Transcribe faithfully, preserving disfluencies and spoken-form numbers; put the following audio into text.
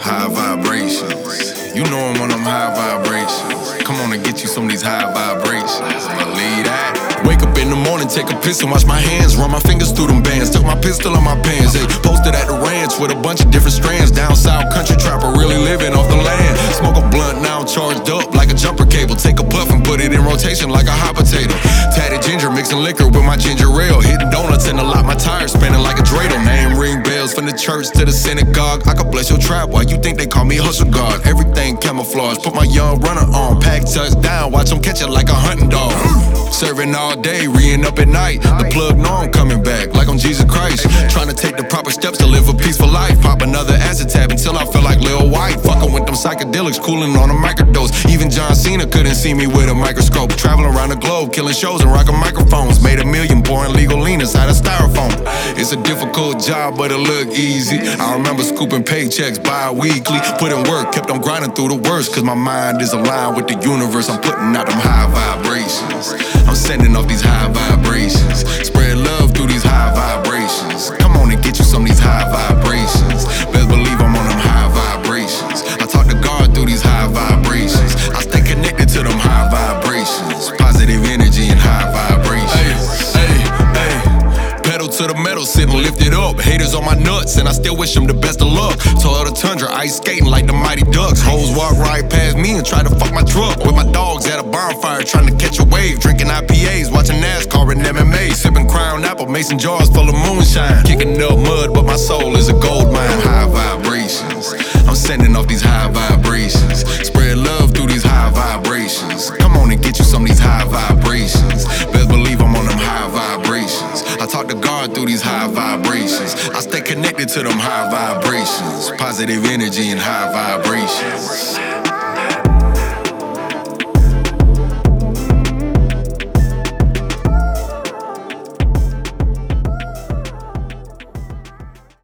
High vibrations. You know I'm on them high vibrations. Come on and get you some of these high vibrations. Believe that. Wake up in the morning, take a piss and wash my hands. Run my fingers through them bands. Tuck my pistol in my pants. Hey, posted at the ranch with a bunch of different strands. Down south, country trapper, really living off the land. Smoke a blunt, now I'm charged up like a jumper cable. Take a puff and put it in rotation like a hot potato. Tatted ginger, mixing liquor with my ginger ale. Hitting donuts in the lot, my tires spinning like a dreidel. Name ring bells from the church to the synagogue. I could bless your trap, why you think they call me hustle guard? Everything camouflage, put my young runner on. Pack touchdown, watch him catch it like a hunting dog. Serving all day, re-ing up at night. The plug know I'm coming back, like I'm Jesus Christ. Trying to take the proper steps to live a peaceful life. Pop another acid tab until I feel like Lil White. Fucking with them psychedelics, cooling on a microdose. Even John Cena couldn't see me with a microscope. Traveling around the globe, killing shows and rocking microphones. Made a million pouring legal lean inside a styrofoam. It's a difficult job, but it look easy. I remember scooping paychecks bi-weekly. Put in work, kept on grinding through the worst. Cause my mind is aligned with the universe. I'm putting out them high vibrations. I'm sending off these high vibrations. Spread love through these high vibrations. Come on and get you some of these high vibrations. Best believe I'm on them high vibrations. I talk to God through these high vibrations. I stay connected to them high vibrations. Positive energy and high vibrations. Hey, hey, hey. Pedal to the metal, sitting lifted up. Haters on my nuts, and I still wish them the best of luck. Toyota Tundra, ice skating like the Mighty Ducks. Hoes walk right past me and try to fuck my truck. With my dogs at a bonfire, trying to catch a wave. Drinking I P As, watching NASCAR and M M A. Sipping Crown Apple, mason jars full of moonshine. Kicking up mud, but my soul is a gold mine. High vibrations. I'm sending off these high vibrations. Spread love through these high vibrations. Come on and get you some of these high vibrations. Best believe I'm on them high vibrations. I talk to God through these high vibrations. I stay connected to them high vibrations. Positive energy and high vibrations.